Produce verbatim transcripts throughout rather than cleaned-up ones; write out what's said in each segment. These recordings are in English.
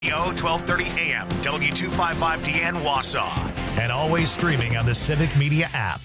twelve thirty a.m. W two fifty-five D N Wausau. And always streaming on the Civic Media app.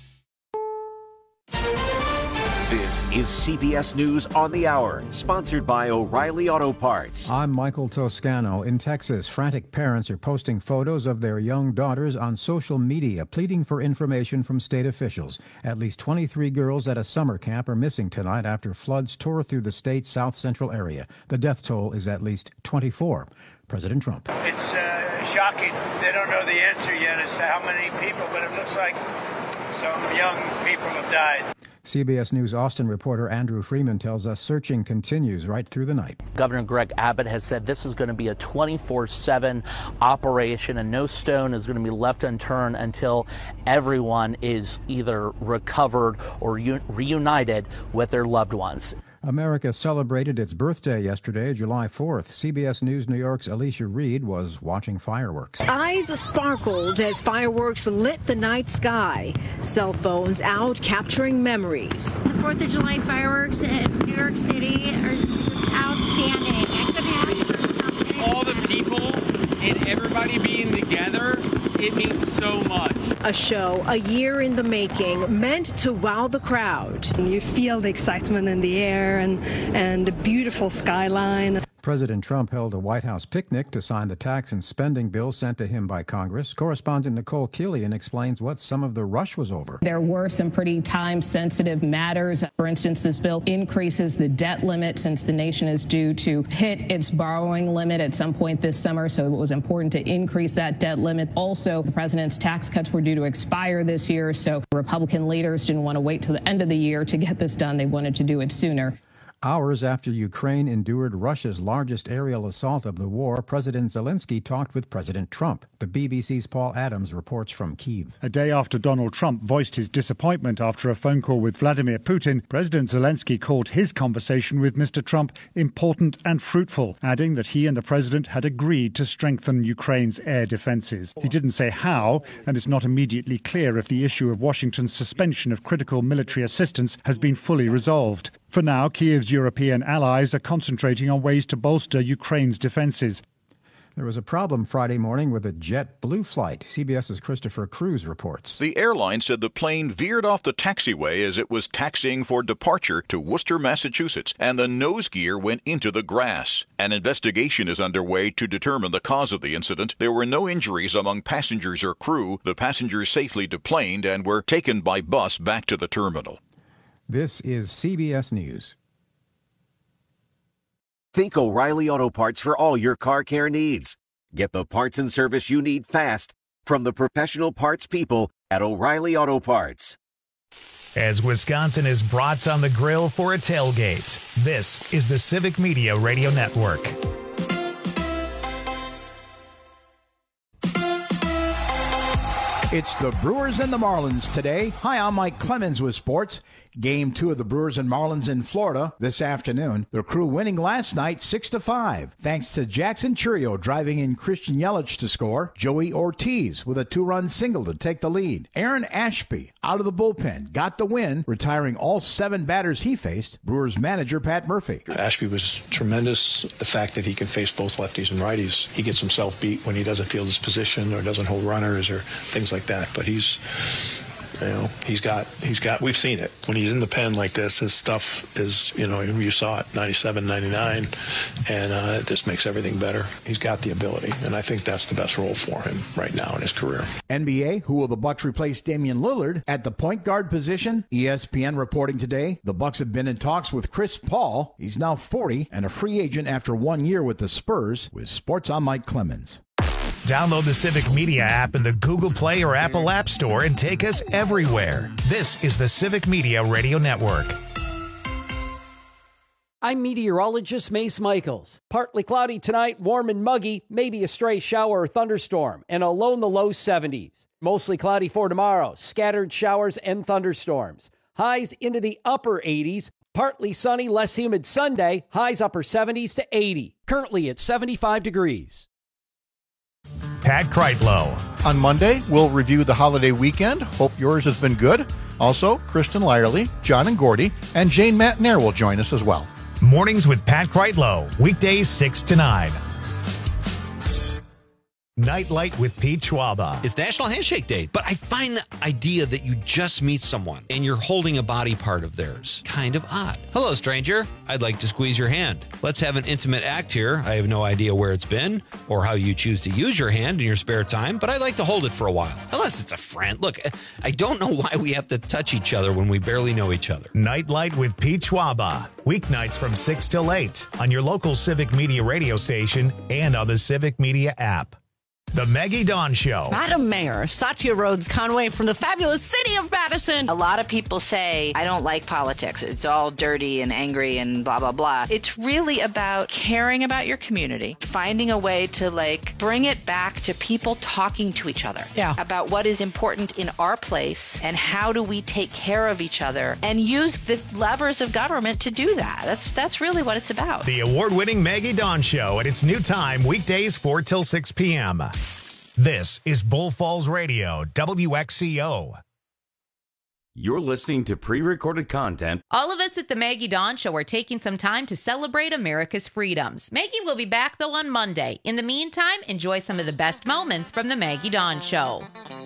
This is C B S News on the Hour, sponsored by O'Reilly Auto Parts. I'm Michael Toscano. In Texas, frantic parents are posting photos of their young daughters on social media, pleading for information from state officials. At least twenty-three girls at a summer camp are missing tonight after floods tore through the state's south-central area. The death toll is at least twenty-four. President Trump. It's uh, shocking. They don't know the answer yet as to how many people, but it looks like some young people have died. C B S News Austin reporter Andrew Freeman tells us searching continues right through the night. Governor Greg Abbott has said this is going to be a twenty-four seven operation and no stone is going to be left unturned until everyone is either recovered or un- reunited with their loved ones. America celebrated its birthday yesterday, July fourth. C B S News New York's Alicia Reed was watching fireworks. Eyes sparkled as fireworks lit the night sky. Cell phones out, capturing memories. The fourth of July fireworks in New York City are just outstanding. I couldn't ask for something. All the people and everybody being together, it means so much. A show a year in the making, meant to wow the crowd. You feel the excitement in the air and, and the beautiful skyline. President Trump held a White House picnic to sign the tax and spending bill sent to him by Congress. Correspondent Nicole Killian explains what some of the rush was over. There were some pretty time-sensitive matters. For instance, this bill increases the debt limit since the nation is due to hit its borrowing limit at some point this summer, so it was important to increase that debt limit. Also, the president's tax cuts were due to expire this year, so Republican leaders didn't want to wait till the end of the year to get this done. They wanted to do it sooner. Hours after Ukraine endured Russia's largest aerial assault of the war, President Zelensky talked with President Trump. The B B C's Paul Adams reports from Kyiv. A day after Donald Trump voiced his disappointment after a phone call with Vladimir Putin, President Zelensky called his conversation with Mister Trump important and fruitful, adding that he and the president had agreed to strengthen Ukraine's air defenses. He didn't say how, and it's not immediately clear if the issue of Washington's suspension of critical military assistance has been fully resolved. For now, Kyiv's European allies are concentrating on ways to bolster Ukraine's defenses. There was a problem Friday morning with a JetBlue flight. CBS's Christopher Cruz reports. The airline said the plane veered off the taxiway as it was taxiing for departure to Worcester, Massachusetts, and the nose gear went into the grass. An investigation is underway to determine the cause of the incident. There were no injuries among passengers or crew. The passengers safely deplaned and were taken by bus back to the terminal. This is C B S News. Think O'Reilly Auto Parts for all your car care needs. Get the parts and service you need fast from the professional parts people at O'Reilly Auto Parts. As Wisconsin is brats on the grill for a tailgate, this is the Civic Media Radio Network. It's the Brewers and the Marlins today. Hi, I'm Mike Clemens with sports. Game two of the Brewers and Marlins in Florida this afternoon. The Crew winning last night six to five, thanks to Jackson Churio driving in Christian Yelich to score. Joey Ortiz with a two-run single to take the lead. Aaron Ashby out of the bullpen got the win, retiring all seven batters he faced. Brewers manager Pat Murphy. Ashby was tremendous. The fact that he can face both lefties and righties. He gets himself beat when he doesn't field his position or doesn't hold runners or things like that. But he's, you know, he's got, he's got, we've seen it. When he's in the pen like this, his stuff is, you know, you saw it, ninety-seven, ninety-nine, and uh, it just makes everything better. He's got the ability, and I think that's the best role for him right now in his career. N B A, who will the Bucks replace Damian Lillard at the point guard position? E S P N reporting today, the Bucks have been in talks with Chris Paul. He's now forty and a free agent after one year with the Spurs. With Sports, I'm Mike Clemens. Download the Civic Media app in the Google Play or Apple App Store and take us everywhere. This is the Civic Media Radio Network. I'm meteorologist Mace Michaels. Partly cloudy tonight, warm and muggy, maybe a stray shower or thunderstorm, and a low in the low seventies. Mostly cloudy for tomorrow, scattered showers and thunderstorms. Highs into the upper eighties. Partly sunny, less humid Sunday, highs upper seventies to eighty. Currently at seventy-five degrees. Pat Kreitlow. On Monday, we'll review the holiday weekend. Hope yours has been good. Also, Kristen Lyerly, John and Gordy, and Jane Matnair will join us as well. Mornings with Pat Kreitlow, weekdays six to nine. Nightlight with Pete Schwaba. It's National Handshake Day, but I find the idea that you just meet someone and you're holding a body part of theirs kind of odd. Hello, stranger. I'd like to squeeze your hand. Let's have an intimate act here. I have no idea where it's been or how you choose to use your hand in your spare time, but I'd like to hold it for a while. Unless it's a friend. Look, I don't know why we have to touch each other when we barely know each other. Nightlight with Pete Schwaba. Weeknights from six till eight on your local Civic Media radio station and on the Civic Media app. The Maggie Dawn Show. Madam Mayor, Satya Rhodes Conway from the fabulous city of Madison. A lot of people say, I don't like politics. It's all dirty and angry and blah, blah, blah. It's really about caring about your community, finding a way to, like, bring it back to people talking to each other yeah. about what is important in our place and how do we take care of each other and use the levers of government to do that. That's, that's really what it's about. The award-winning Maggie Dawn Show at its new time, weekdays four till six p.m. This is Bull Falls Radio, W X C O. You're listening to pre-recorded content. All of us at the Maggie Dawn Show are taking some time to celebrate America's freedoms. Maggie will be back, though, on Monday. In the meantime, enjoy some of the best moments from the Maggie Dawn Show.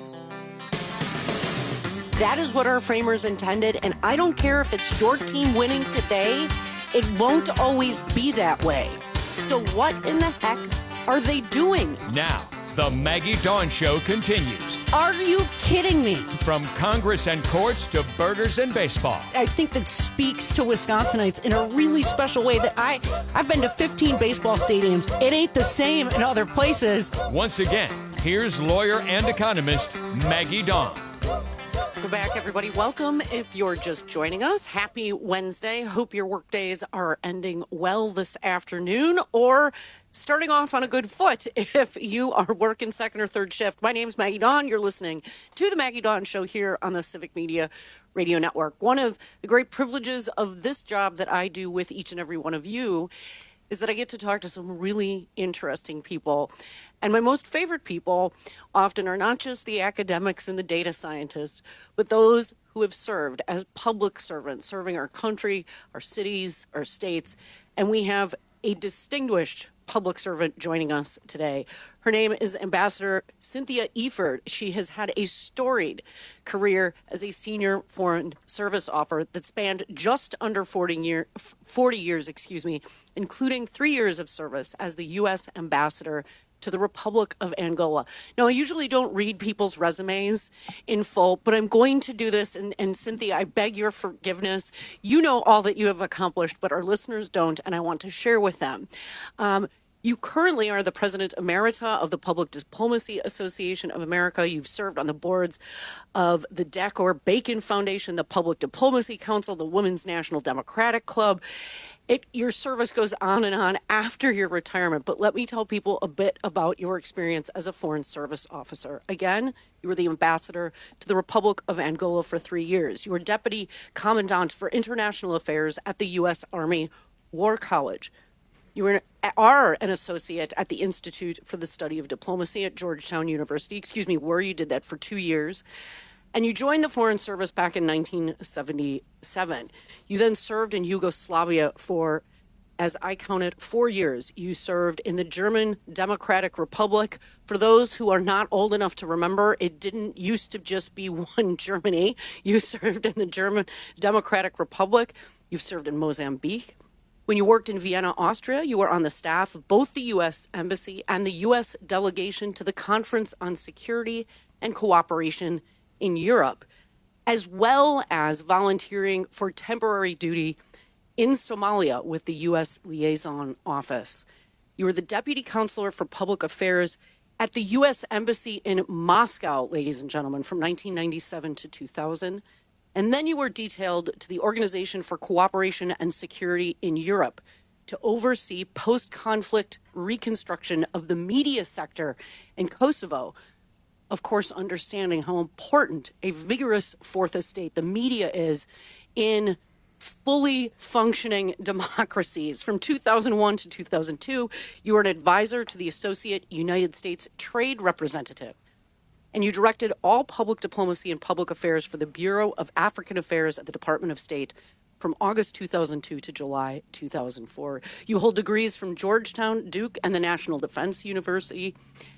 That is what our framers intended, and I don't care if it's your team winning today. It won't always be that way. So what in the heck are they doing? Now, the Maggie Dawn Show continues. Are you kidding me? From Congress and courts to burgers and baseball. I think that speaks to Wisconsinites in a really special way that I, I've been to fifteen baseball stadiums. It ain't the same in other places. Once again, here's lawyer and economist Maggie Dawn. Welcome back, everybody. Welcome if you're just joining us. Happy Wednesday. Hope your work days are ending well this afternoon or starting off on a good foot if you are working second or third shift. My name's Maggie Dawn. You're listening to the Maggie Dawn Show here on the Civic Media Radio Network. One of the great privileges of this job that I do with each and every one of you is that I get to talk to some really interesting people. And my most favorite people often are not just the academics and the data scientists, but those who have served as public servants, serving our country, our cities, our states. And we have a distinguished public servant joining us today. Her name is Ambassador Cynthia Eford. She has had a storied career as a senior foreign service officer that spanned just under forty, year, forty years, excuse me, including three years of service as the U S ambassador to the Republic of Angola. Now, I usually don't read people's resumes in full, but I'm going to do this. And, and Cynthia, I beg your forgiveness. You know all that you have accomplished, but our listeners don't, and I want to share with them. Um, You currently are the President Emerita of the Public Diplomacy Association of America. You've served on the boards of the Decor Bacon Foundation, the Public Diplomacy Council, the Women's National Democratic Club. It, your service goes on and on after your retirement, but let me tell people a bit about your experience as a Foreign Service Officer. Again, you were the ambassador to the Republic of Angola for three years. You were Deputy Commandant for International Affairs at the U S Army War College. You were, are an associate at the Institute for the Study of Diplomacy at Georgetown University. Excuse me, were. You did that for two years. And you joined the Foreign Service back in nineteen seventy-seven. You then served in Yugoslavia for, as I counted, four years. You served in the German Democratic Republic. For those who are not old enough to remember, it didn't used to just be one Germany. You served in the German Democratic Republic. You've served in Mozambique. When you worked in Vienna, Austria, you were on the staff of both the U S Embassy and the U S delegation to the Conference on Security and Cooperation in Europe, as well as volunteering for temporary duty in Somalia with the U S Liaison Office. You were the Deputy Counselor for Public Affairs at the U S Embassy in Moscow, ladies and gentlemen, from nineteen ninety-seven to two thousand. And then you were detailed to the Organization for Cooperation and Security in Europe to oversee post-conflict reconstruction of the media sector in Kosovo. Of course, understanding how important a vigorous fourth estate, the media, is in fully functioning democracies. From two thousand one to two thousand two, you were an advisor to the Associate United States Trade Representative. And you directed all public diplomacy and public affairs for the Bureau of African Affairs at the Department of State from August two thousand two to July two thousand four. You hold degrees from Georgetown, Duke, and the National Defense University.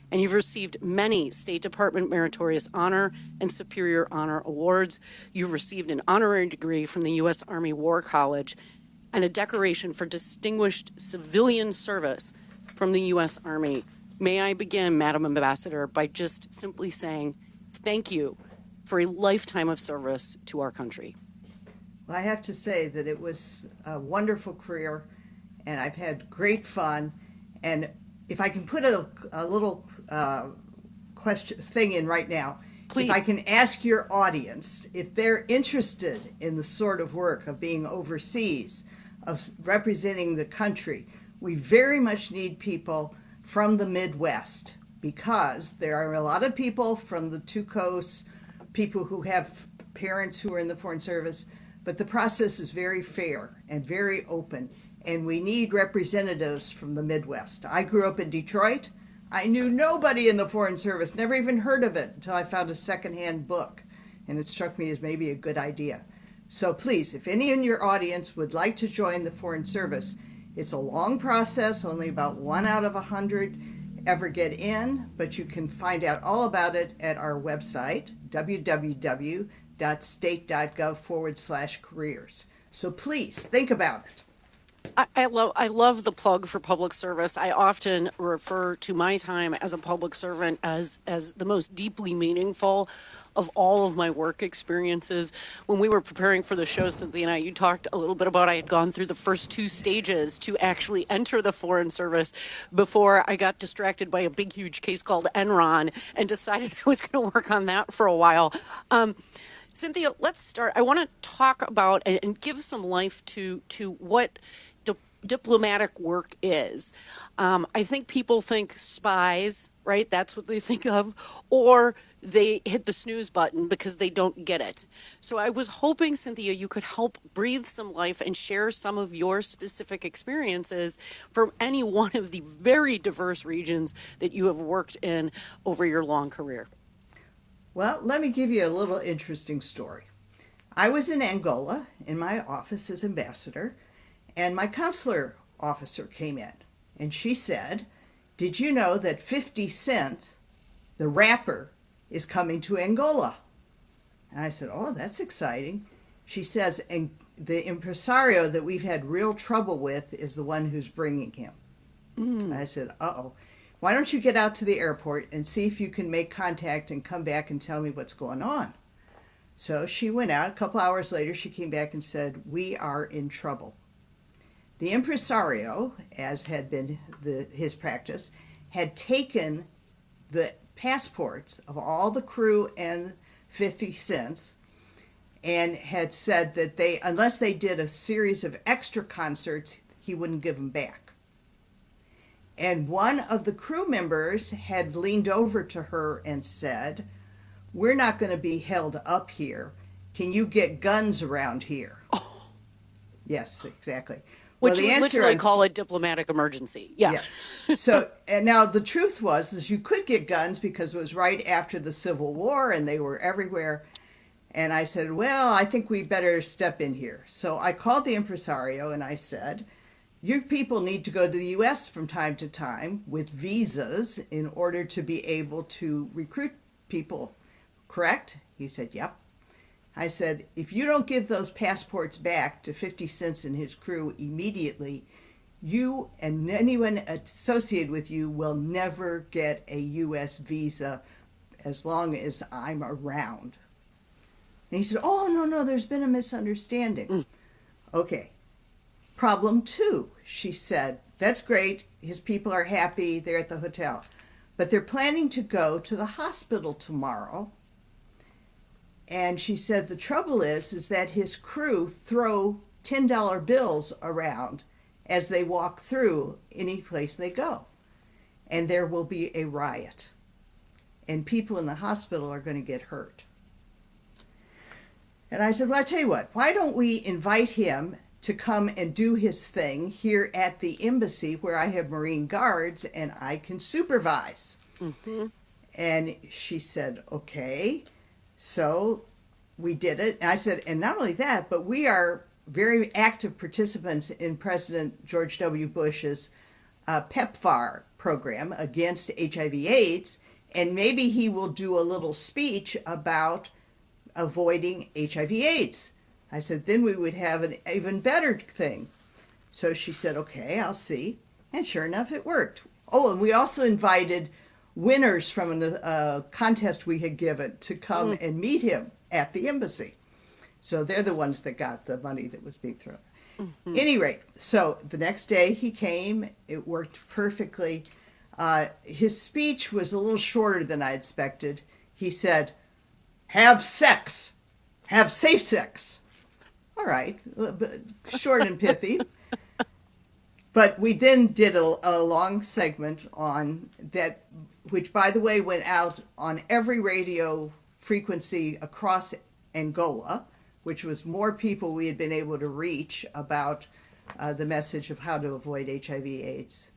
and you've received many State Department Meritorious Honor and Superior Honor Awards. You've received an honorary degree from the U S Army War College and a decoration for distinguished civilian service from the U S Army. May I begin, Madam Ambassador, by just simply saying thank you for a lifetime of service to our country. Well, I have to say that it was a wonderful career, and I've had great fun. And if I can put a, a little uh, question thing in right now, Please. If I can ask your audience if they're interested in the sort of work of being overseas, of representing the country, we very much need people from the Midwest, because there are a lot of people from the two coasts, people who have parents who are in the Foreign Service, but the process is very fair and very open, and we need representatives from the Midwest. I grew up in Detroit. I knew nobody in the Foreign Service, never even heard of it until I found a secondhand book, and it struck me as maybe a good idea. So please, if any in your audience would like to join the Foreign Service, it's a long process, only about one out of a hundred ever get in, but you can find out all about it at our website, www.state.gov forward slash careers. So please think about it. I, I love I love the plug for public service. I often refer to my time as a public servant as as the most deeply meaningful of all of my work experiences. When we were preparing for the show, Cynthia and I, you talked a little bit about I had gone through the first two stages to actually enter the Foreign Service before I got distracted by a big, huge case called Enron and decided I was going to work on that for a while. Um, Cynthia, let's start. I want to talk about and, and give some life to to what di- diplomatic work is. Um, I think people think spies, right? That's what they think of, or they hit the snooze button because they don't get it. So I was hoping, Cynthia, you could help breathe some life and share some of your specific experiences from any one of the very diverse regions that you have worked in over your long career. Well, let me give you a little interesting story. I was in Angola in my office as ambassador, and my consular officer came in, and she said, "Did you know that fifty Cent, the rapper, is coming to Angola?" And I said, "Oh, that's exciting." She says, "And the impresario that we've had real trouble with is the one who's bringing him." Mm. And I said, uh-oh. Why don't you get out to the airport and see if you can make contact and come back and tell me what's going on? So she went out. A couple hours later, she came back and said, "We are in trouble." The impresario, as had been the, his practice, had taken the passports of all the crew and fifty cents and had said that they, unless they did a series of extra concerts, he wouldn't give them back. And one of the crew members had leaned over to her and said, "We're not going to be held up here. Can you get guns around here?" Oh. Yes, exactly. Which well, the would answer, literally call a diplomatic emergency. Yeah. yeah. So, and now the truth was, is you could get guns because it was right after the Civil War and they were everywhere. And I said, well, I think we better step in here. So I called the impresario and I said, "You people need to go to the U S from time to time with visas in order to be able to recruit people, correct?" He said, "Yep." I said, "If you don't give those passports back to fifty cents and his crew immediately, you and anyone associated with you will never get a U S visa as long as I'm around." And he said, "Oh, no, no, there's been a misunderstanding." Mm. Okay. Problem two, she said, "That's great. His people are happy. They're at the hotel. But they're planning to go to the hospital tomorrow." And she said, "The trouble is, is that his crew throw ten dollar bills around as they walk through any place they go. And there will be a riot. And people in the hospital are going to get hurt." And I said, "Well, I tell you what, why don't we invite him to come and do his thing here at the embassy where I have Marine Guards and I can supervise?" Mm-hmm. And she said, "Okay." So we did it. And I said, "And not only that, but we are very active participants in President George W. Bush's uh, PEPFAR program against H I V AIDS, and maybe he will do a little speech about avoiding H I V AIDS. I said, then we would have an even better thing. So she said, okay, I'll see. And sure enough, it worked. Oh, and we also invited winners from a uh, contest we had given to come mm. and meet him at the embassy. So they're the ones that got the money that was being thrown. Mm-hmm. Any rate, so the next day he came. It worked perfectly. Uh, his speech was a little shorter than I expected. He said, have sex. Have safe sex. All right, short and pithy. But we then did a, a long segment on that, which, by the way, went out on every radio frequency across Angola, which was more people we had been able to reach about uh, the message of how to avoid H I V AIDS.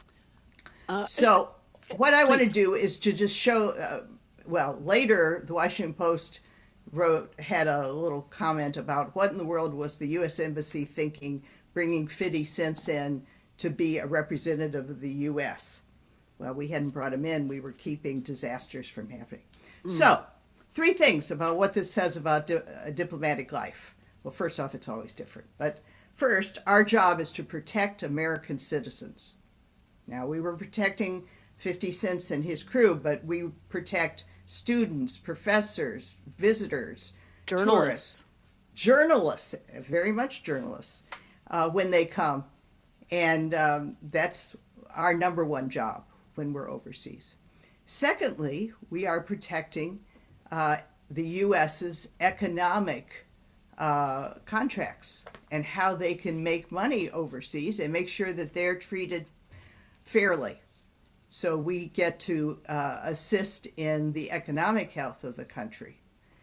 Uh, so what I please. want to do is to just show, uh, well, later the Washington Post wrote, had a little comment about what in the world was the U S Embassy thinking, bringing fifty cents in to be a representative of the U S. Well, we hadn't brought him in. We were keeping disasters from happening. Mm. So, three things about what this says about di- a diplomatic life. Well, first off, it's always different. But first, our job is to protect American citizens. Now, we were protecting fifty cents and his crew, but we protect students, professors, visitors, journalists. Tourists, journalists, very much journalists, uh, when they come. And um, that's our number one job when we're overseas. Secondly, we are protecting uh, the U S's economic uh, contracts and how they can make money overseas and make sure that they're treated fairly. So we get to uh, assist in the economic health of the country.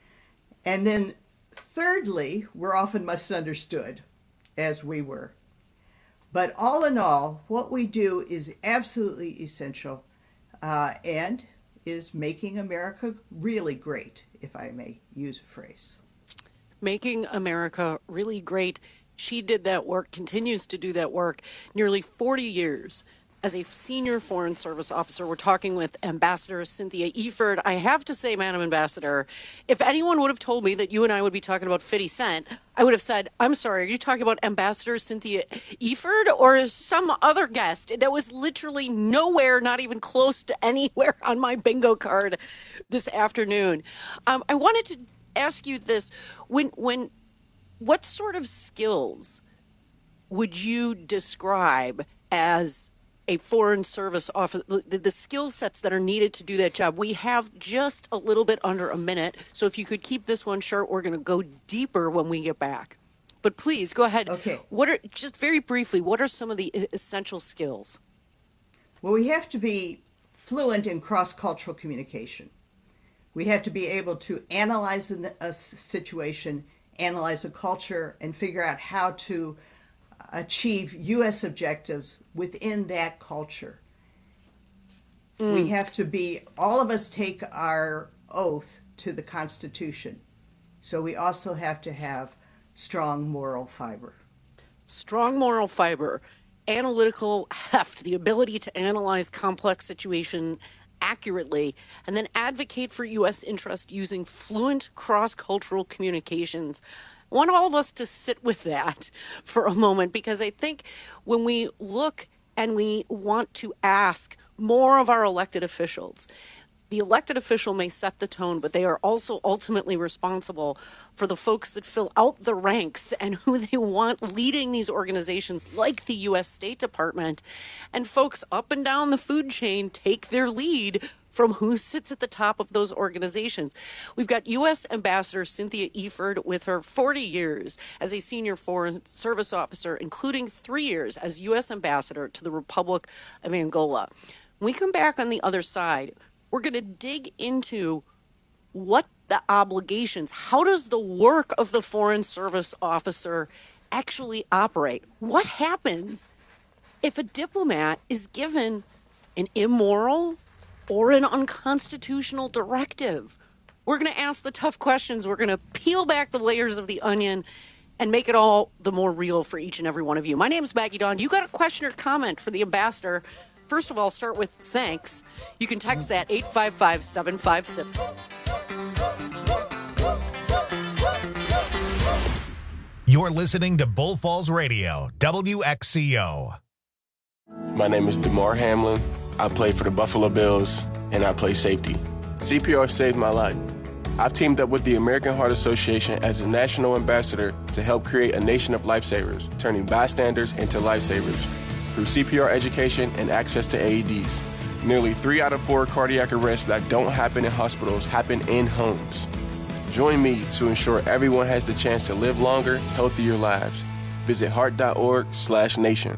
And then thirdly, we're often misunderstood, as we were. But all in all, what we do is absolutely essential uh, and is making America really great, if I may use a phrase. Making America really great. She did that work, continues to do that work, nearly forty years. As a senior Foreign Service officer, we're talking with Ambassador Cynthia Eford. I have to say, Madam Ambassador, if anyone would have told me that you and I would be talking about fifty cent, I would have said, I'm sorry, are you talking about Ambassador Cynthia Eford or some other guest? That was literally nowhere, not even close to anywhere on my bingo card this afternoon. Um, I wanted to ask you this. When, when, what sort of skills would you describe as a Foreign Service officer, the, the skill sets that are needed to do that job? We have just a little bit under a minute, so if you could keep this one short, we're going to go deeper when we get back. But please, go ahead. Okay. What are, just very briefly, what are some of the essential skills? Well, we have to be fluent in cross-cultural communication. We have to be able to analyze a situation, analyze a culture, and figure out how to achieve U S objectives within that culture. Mm. We have to be, all of us take our oath to the Constitution. So we also have to have strong moral fiber. Strong moral fiber, analytical heft, the ability to analyze complex situation accurately, and then advocate for U S interest using fluent cross-cultural communications. I want all of us to sit with that for a moment, because I think when we look and we want to ask more of our elected officials, the elected official may set the tone, but they are also ultimately responsible for the folks that fill out the ranks and who they want leading these organizations like the U S State Department. And folks up and down the food chain take their lead from who sits at the top of those organizations. We've got U S Ambassador Cynthia Eford with her forty years as a senior Foreign Service officer, including three years as U S Ambassador to the Republic of Angola. When we come back on the other side, we're going to dig into what the obligations, how does the work of the Foreign Service officer actually operate? What happens if a diplomat is given an immoral or an unconstitutional directive? We're going to ask the tough questions. We're going to peel back the layers of the onion and make it all the more real for each and every one of you. My name is Maggie Dawn. You got a question or comment for the ambassador? First of all, start with thanks. You can text that eight five five, seven five seven. You're listening to Bull Falls Radio, W X C O. My name is DeMar Hamlin. I play for the Buffalo Bills, and I play safety. C P R saved my life. I've teamed up with the American Heart Association as a national ambassador to help create a nation of lifesavers, turning bystanders into lifesavers through C P R education and access to A E Ds. Nearly three out of four cardiac arrests that don't happen in hospitals happen in homes. Join me to ensure everyone has the chance to live longer, healthier lives. Visit heart.org slash nation.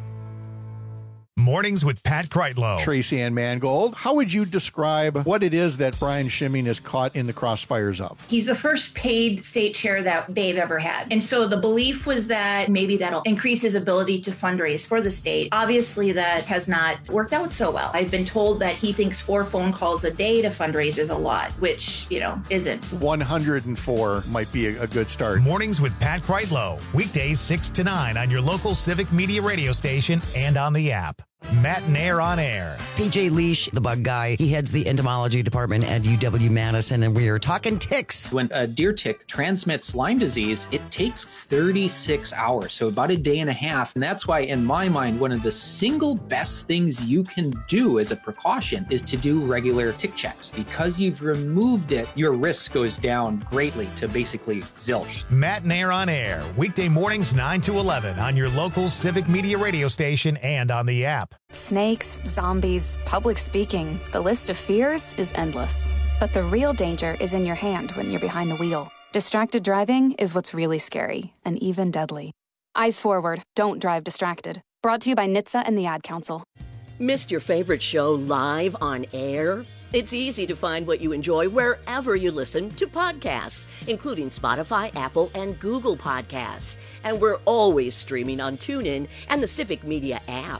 Mornings with Pat Kreitlow. Tracy Ann Mangold, how would you describe what it is that Brian Schimming is caught in the crossfires of? He's the first paid state chair that they've ever had. And so the belief was that maybe that'll increase his ability to fundraise for the state. Obviously, that has not worked out so well. I've been told that he thinks four phone calls a day to fundraise is a lot, which, you know, isn't. one hundred four might be a, a good start. Mornings with Pat Kreitlow. Weekdays six to nine on your local Civic Media radio station and on the app. Matt and Air on Air. P J Leash, the bug guy, he heads the entomology department at U W Madison, and we are talking ticks. When a deer tick transmits Lyme disease, it takes thirty-six hours, so about a day and a half. And that's why, in my mind, one of the single best things you can do as a precaution is to do regular tick checks. Because you've removed it, your risk goes down greatly to basically zilch. Matt and Air on Air. Weekday mornings nine to eleven on your local Civic Media radio station and on the app. Snakes, zombies, public speaking. The list of fears is endless. But the real danger is in your hand when you're behind the wheel. Distracted driving is what's really scary and even deadly. Eyes forward. Don't drive distracted. Brought to you by N H T S A and the Ad Council. Missed your favorite show live on air? It's easy to find what you enjoy wherever you listen to podcasts, including Spotify, Apple, and Google Podcasts. And we're always streaming on TuneIn and the Civic Media app.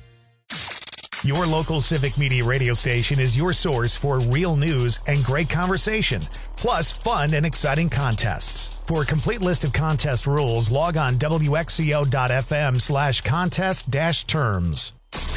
Your local Civic Media radio station is your source for real news and great conversation, plus fun and exciting contests. For a complete list of contest rules, log on W X C O dot F M slash contest dash terms.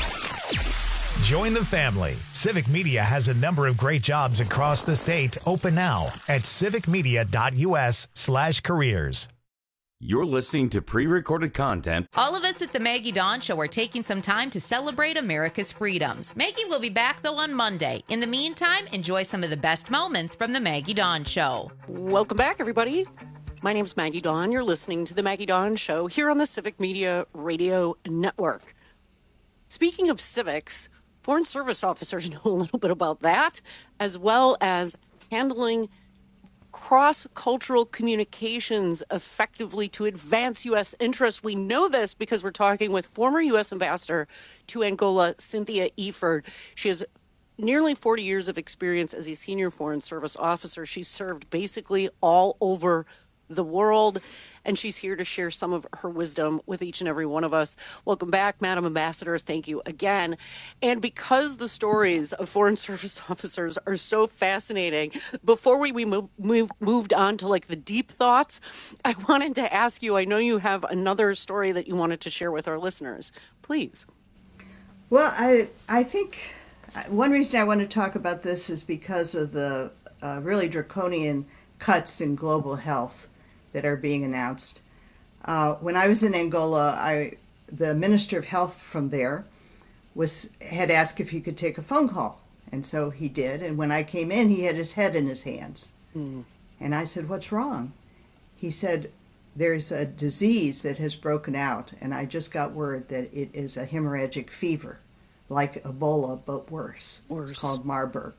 Join the family. Civic Media has a number of great jobs across the state open now at civic media dot U S slash careers. You're listening to pre-recorded content. All of us at the Maggie Dawn Show are taking some time to celebrate America's freedoms. Maggie will be back, though, on Monday. In the meantime, enjoy some of the best moments from the Maggie Dawn Show. Welcome back, everybody. My name's Maggie Dawn. You're listening to the Maggie Dawn Show here on the Civic Media Radio Network. Speaking of civics, foreign service officers know a little bit about that, as well as handling cross-cultural communications effectively to advance U S interests. We know this because we're talking with former U S Ambassador to Angola, Cynthia Eford. She has nearly forty years of experience as a senior foreign service officer. She's served basically all over the world, and she's here to share some of her wisdom with each and every one of us. Welcome back, Madam Ambassador. Thank you again. And because the stories of foreign service officers are so fascinating, before we, we move, move, moved on to like the deep thoughts, I wanted to ask you, I know you have another story that you wanted to share with our listeners. Please. Well, I, I think one reason I want to talk about this is because of the uh, really draconian cuts in global health that are being announced. Uh, when I was in Angola, I, the Minister of Health from there was had asked if he could take a phone call. And so he did. And when I came in, he had his head in his hands. Mm. And I said, "What's wrong?" He said, "There's a disease that has broken out, and I just got word that it is a hemorrhagic fever, like Ebola, but worse. Worse. It's called Marburg."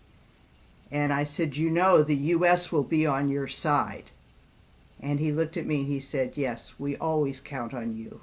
And I said, "You know, the U S will be on your side." And he looked at me and he said, "Yes, we always count on you."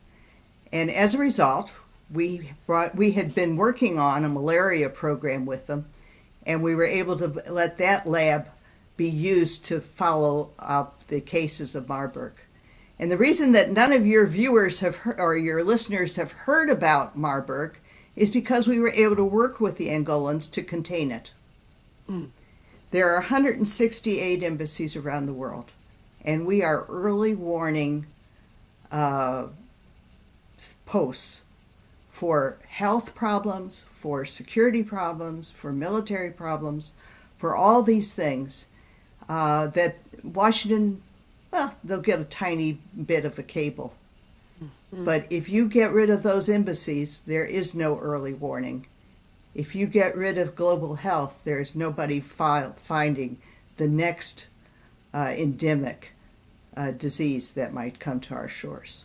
And as a result, we brought, we had been working on a malaria program with them, and we were able to let that lab be used to follow up the cases of Marburg. And the reason that none of your viewers have heard, or your listeners have heard about Marburg is because we were able to work with the Angolans to contain it. Mm. There are one hundred sixty-eight embassies around the world. And we are early warning uh, posts for health problems, for security problems, for military problems, for all these things uh, that Washington, well, they'll get a tiny bit of a cable. Mm-hmm. But if you get rid of those embassies, there is no early warning. If you get rid of global health, there is nobody fi- finding the next uh, endemic uh, disease that might come to our shores.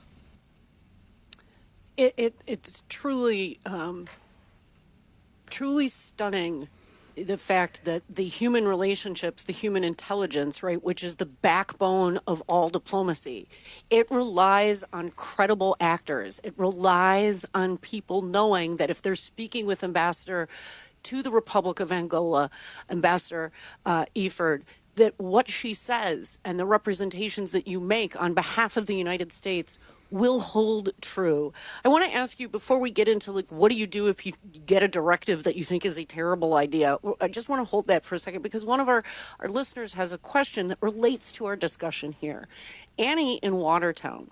It, it it's truly um, truly stunning, the fact that the human relationships, the human intelligence, right, which is the backbone of all diplomacy, it relies on credible actors. It relies on people knowing that if they're speaking with Ambassador to the Republic of Angola, Ambassador uh, Eford, that what she says and the representations that you make on behalf of the United States will hold true. I want to ask you, before we get into, like, what do you do if you get a directive that you think is a terrible idea? I just want to hold that for a second, because one of our, our listeners has a question that relates to our discussion here. Annie in Watertown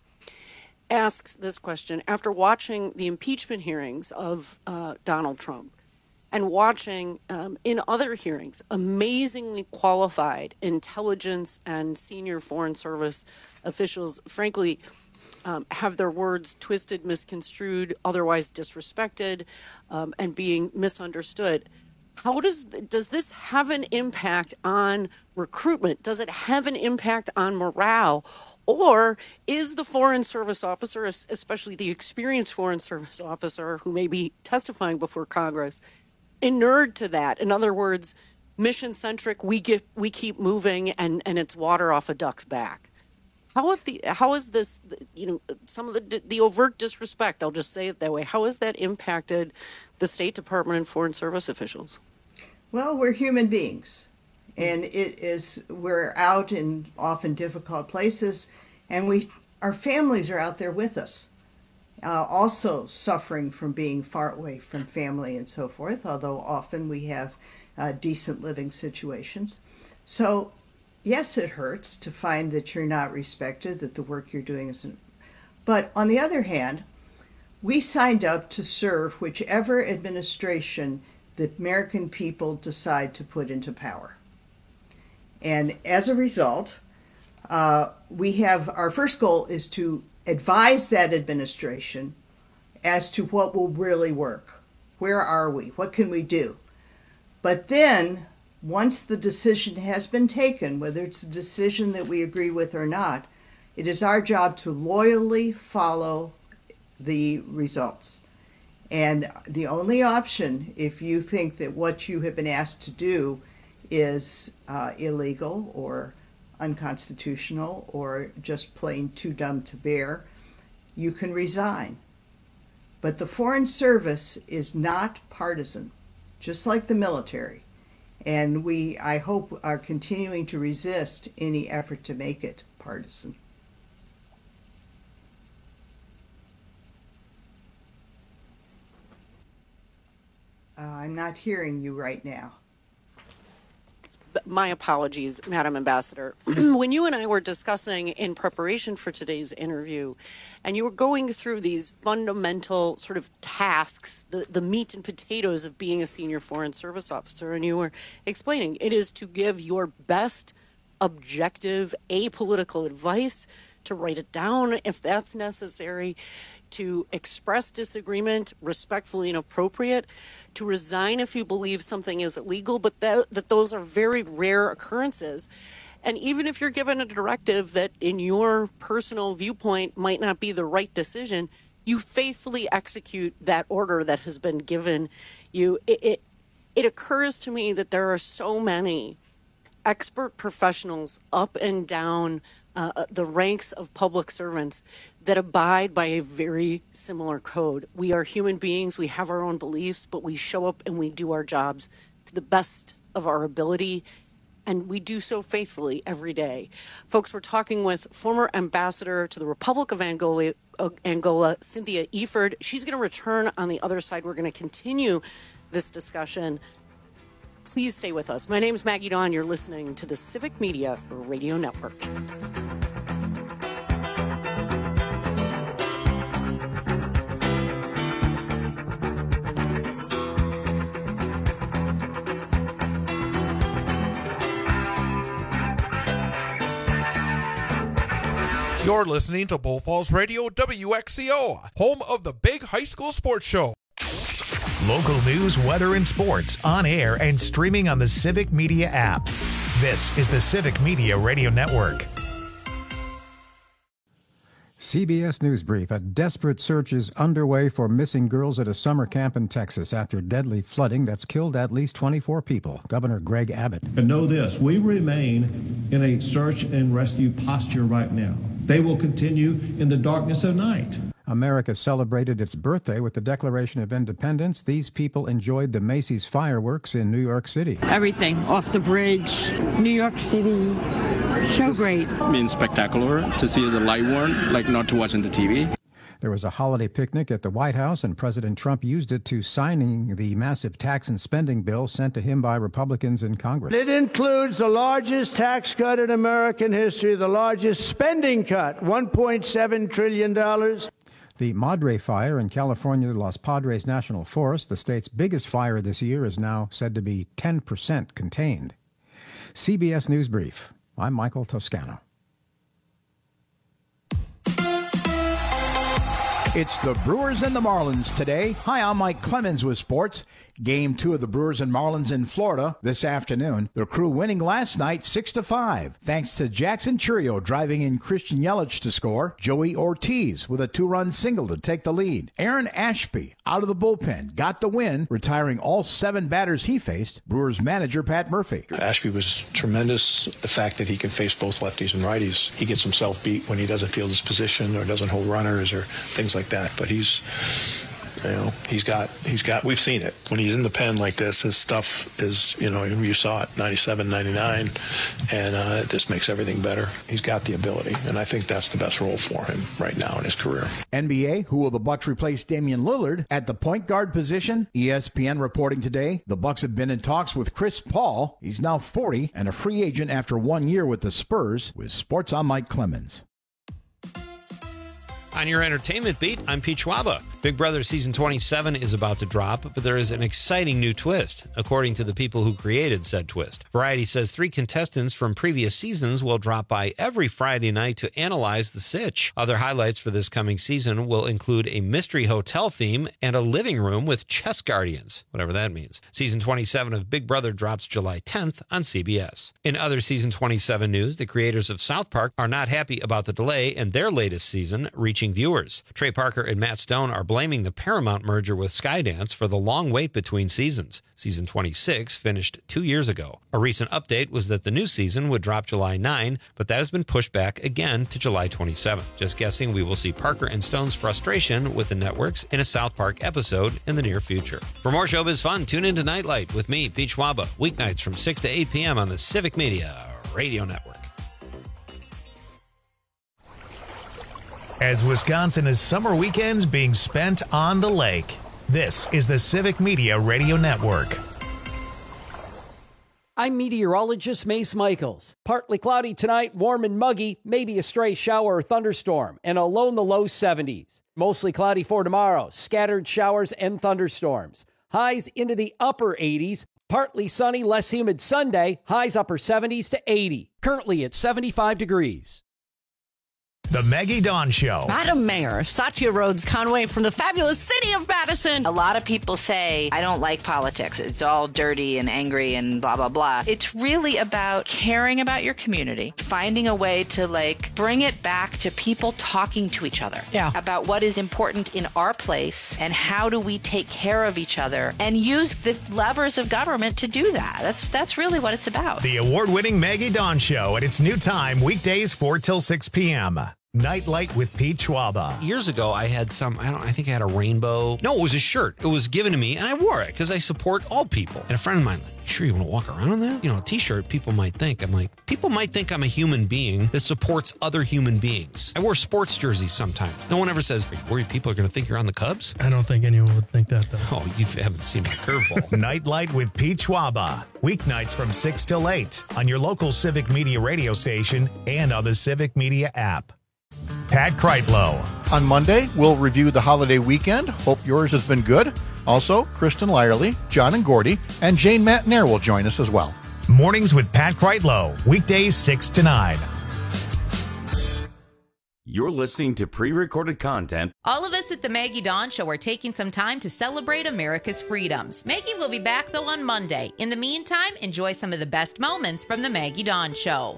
asks this question after watching the impeachment hearings of uh, Donald Trump and watching um, in other hearings amazingly qualified intelligence and senior Foreign Service officials, frankly, Um, have their words twisted, misconstrued, otherwise disrespected, um, and being misunderstood. How does does this have an impact on recruitment? Does it have an impact on morale? Or is the Foreign Service officer, especially the experienced Foreign Service officer who may be testifying before Congress, inured to that? In other words, mission-centric, we get we keep moving, and, and it's water off a duck's back. How have the how is this, you know, some of the the overt disrespect, I'll just say it that way, how has that impacted the State Department and Foreign Service officials? Well, we're human beings, and it is we're out in often difficult places, and we our families are out there with us, uh, also suffering from being far away from family and so forth, although often we have uh, decent living situations. So yes, it hurts to find that you're not respected, that the work you're doing isn't. But on the other hand, we signed up to serve whichever administration the American people decide to put into power. And as a result, uh, we have our first goal is to advise that administration as to what will really work. Where are we? What can we do? But then, once the decision has been taken, whether it's a decision that we agree with or not, it is our job to loyally follow the results. And the only option, if you think that what you have been asked to do is uh, illegal or unconstitutional or just plain too dumb to bear, you can resign. But the Foreign Service is not partisan, just like the military. And we, I hope, are continuing to resist any effort to make it partisan. Uh, I'm not hearing you right now. My apologies, Madam Ambassador. When you and I were discussing in preparation for today's interview, and you were going through these fundamental sort of tasks, the, the meat and potatoes of being a senior Foreign Service officer, and you were explaining it is to give your best objective, apolitical advice, to write it down if that's necessary, to express disagreement respectfully and appropriate, to resign if you believe something is illegal, but that, that those are very rare occurrences. And even if you're given a directive that in your personal viewpoint might not be the right decision, you faithfully execute that order that has been given you. It, it, it occurs to me that there are so many expert professionals up and down uh, the ranks of public servants that abide by a very similar code. We are human beings. We have our own beliefs, but we show up and we do our jobs to the best of our ability, and we do so faithfully every day. Folks, we're talking with former ambassador to the Republic of Angola, uh, Angola Cynthia Eford. She's going to return on the other side. We're going to continue this discussion. Please stay with us. My name is Maggie Dawn. You're listening to the Civic Media Radio Network. You're listening to Bull Falls Radio W X C O, home of the big high school sports show. Local news, weather, and sports on air and streaming on the Civic Media app. This is the Civic Media Radio Network. C B S News Brief. A desperate search is underway for missing girls at a summer camp in Texas after deadly flooding that's killed at least twenty-four people. Governor Greg Abbott. And know this, we remain in a search and rescue posture right now. They will continue in the darkness of night. America celebrated its birthday with the Declaration of Independence. These people enjoyed the Macy's fireworks in New York City. Everything, off the bridge, New York City, so great. I mean, spectacular to see the light one, like not to watch on the T V. There was a holiday picnic at the White House, and President Trump used it to signing the massive tax and spending bill sent to him by Republicans in Congress. It includes the largest tax cut in American history, the largest spending cut, one point seven trillion dollars. The Madre Fire in California's Los Padres National Forest, the state's biggest fire this year, is now said to be ten percent contained. C B S News Brief. I'm Michael Toscano. It's the Brewers and the Marlins today. Hi, I'm Mike Clemens with sports. Game two of the Brewers and Marlins in Florida this afternoon. The Crew winning last night six to five, thanks to Jackson Churio driving in Christian Yelich to score. Joey Ortiz with a two-run single to take the lead. Aaron Ashby out of the bullpen got the win, retiring all seven batters he faced. Brewers manager Pat Murphy. Ashby was tremendous. The fact that he can face both lefties and righties. He gets himself beat when he doesn't field his position or doesn't hold runners or things like that. But he's... You know, he's got, he's got, we've seen it. When he's in the pen like this, his stuff is, you know, you saw it, ninety-seven, ninety-nine, and uh, it just makes everything better. He's got the ability, and I think that's the best role for him right now in his career. N B A, who will the Bucks replace Damian Lillard at the point guard position? E S P N reporting today, the Bucks have been in talks with Chris Paul. He's now forty and a free agent after one year with the Spurs. With Sports, I'm Mike Clemens. On your entertainment beat, I'm Pete Schwaba. Big Brother Season twenty-seven is about to drop, but there is an exciting new twist, according to the people who created said twist. Variety says three contestants from previous seasons will drop by every Friday night to analyze the sitch. Other highlights for this coming season will include a mystery hotel theme and a living room with chess guardians, whatever that means. Season twenty-seven of Big Brother drops July tenth on C B S. In other Season twenty-seven news, the creators of South Park are not happy about the delay in their latest season reaching viewers. Trey Parker and Matt Stone are blaming the Paramount merger with Skydance for the long wait between seasons. Season twenty-six finished two years ago. A recent update was that the new season would drop July ninth, but that has been pushed back again to July twenty-seventh. Just guessing we will see Parker and Stone's frustration with the networks in a South Park episode in the near future. For more showbiz fun, tune into Nightlight with me, Pete Schwaba, weeknights from six to eight p.m. on the Civic Media Radio Network. As Wisconsin is summer weekends being spent on the lake, this is the Civic Media Radio Network. I'm meteorologist Mace Michaels. Partly cloudy tonight, warm and muggy, maybe a stray shower or thunderstorm, and a low in the low seventies. Mostly cloudy for tomorrow, scattered showers and thunderstorms. Highs into the upper eighties, partly sunny, less humid Sunday, highs upper seventies to eighty. Currently at seventy-five degrees. The Maggie Dawn Show. Madam Mayor, Satya Rhodes Conway from the fabulous city of Madison. A lot of people say, I don't like politics. It's all dirty and angry and blah, blah, blah. It's really about caring about your community, finding a way to like bring it back to people talking to each other yeah. about what is important in our place and how do we take care of each other and use the levers of government to do that. That's, that's really what it's about. The award-winning Maggie Dawn Show at its new time, weekdays four till six p.m. Nightlight with Pete Schwaba. Years ago, I had some, I don't I think I had a rainbow. No, it was a shirt. It was given to me, and I wore it because I support all people. And a friend of mine, like, sure you want to walk around in that? You know, a t-shirt, people might think. I'm like, people might think I'm a human being that supports other human beings. I wear sports jerseys sometimes. No one ever says, are you worried people are going to think you're on the Cubs? I don't think anyone would think that, though. Oh, you haven't seen my curveball. Nightlight with Pete Schwaba. Weeknights from six till eight on your local Civic Media radio station and on the Civic Media app. Pat Kreitlow. On Monday, we'll review the holiday weekend. Hope yours has been good. Also, Kristen Lyerly, John and Gordy, and Jane Matnair will join us as well. Mornings with Pat Kreitlow. Weekdays six to nine. You're listening to pre-recorded content. All of us at the Maggie Dawn Show are taking some time to celebrate America's freedoms. Maggie will be back, though, on Monday. In the meantime, enjoy some of the best moments from the Maggie Dawn Show.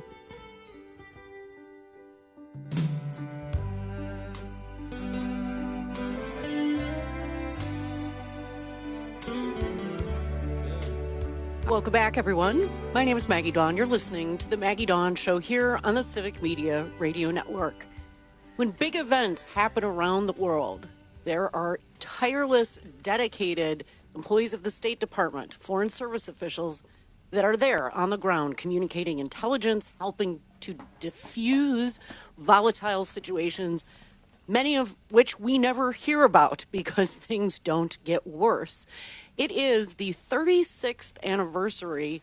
Welcome back, everyone. My name is Maggie Dawn. You're listening to the Maggie Dawn Show here on the Civic Media Radio Network. When big events happen around the world, there are tireless, dedicated employees of the State Department, Foreign Service officials that are there on the ground communicating intelligence, helping to diffuse volatile situations, many of which we never hear about because things don't get worse. It is the thirty-sixth anniversary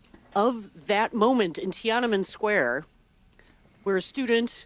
of that moment in Tiananmen Square where a student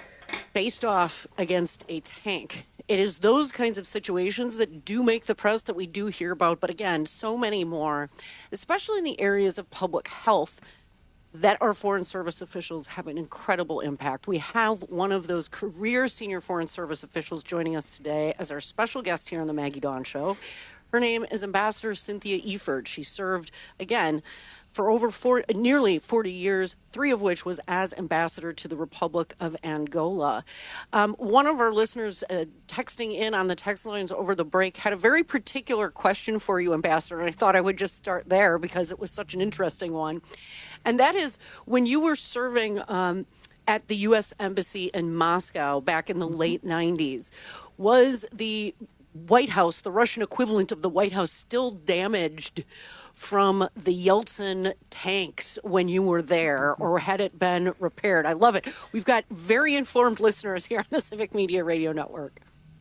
faced off against a tank. It is those kinds of situations that do make the press that we do hear about, but again, so many more, especially in the areas of public health, that our Foreign Service officials have an incredible impact. We have one of those career senior Foreign Service officials joining us today as our special guest here on the Maggie Dawn Show. Her name is Ambassador Cynthia Eford. She served, again, for over four, nearly forty years, three of which was as ambassador to the Republic of Angola. Um, one of our listeners uh, texting in on the text lines over the break had a very particular question for you, Ambassador, and I thought I would just start there because it was such an interesting one. And that is, when you were serving um, at the U S Embassy in Moscow back in the late nineties, was the White House, the Russian equivalent of the White House, still damaged from the Yeltsin tanks when you were there, or had it been repaired? I love it. We've got very informed listeners here on the Civic Media Radio Network.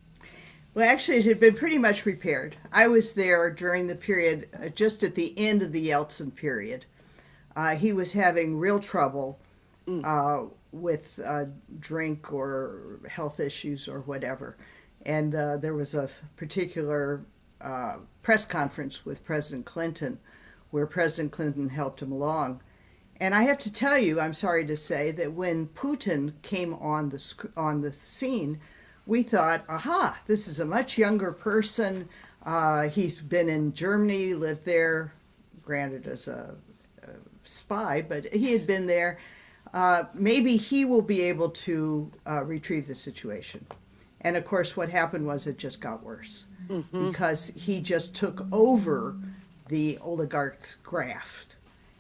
Well, actually, it had been pretty much repaired. I was there during the period, uh, just at the end of the Yeltsin period. Uh, he was having real trouble uh, with uh, drink or health issues or whatever. And uh, there was a particular uh, press conference with President Clinton where President Clinton helped him along. And I have to tell you, I'm sorry to say, that when Putin came on the sc- on the scene, we thought, aha, this is a much younger person. Uh, he's been in Germany, lived there, granted as a, a spy, but he had been there. Uh, maybe he will be able to uh, retrieve the situation. And of course, what happened was it just got worse mm-hmm. because he just took over the oligarch's graft.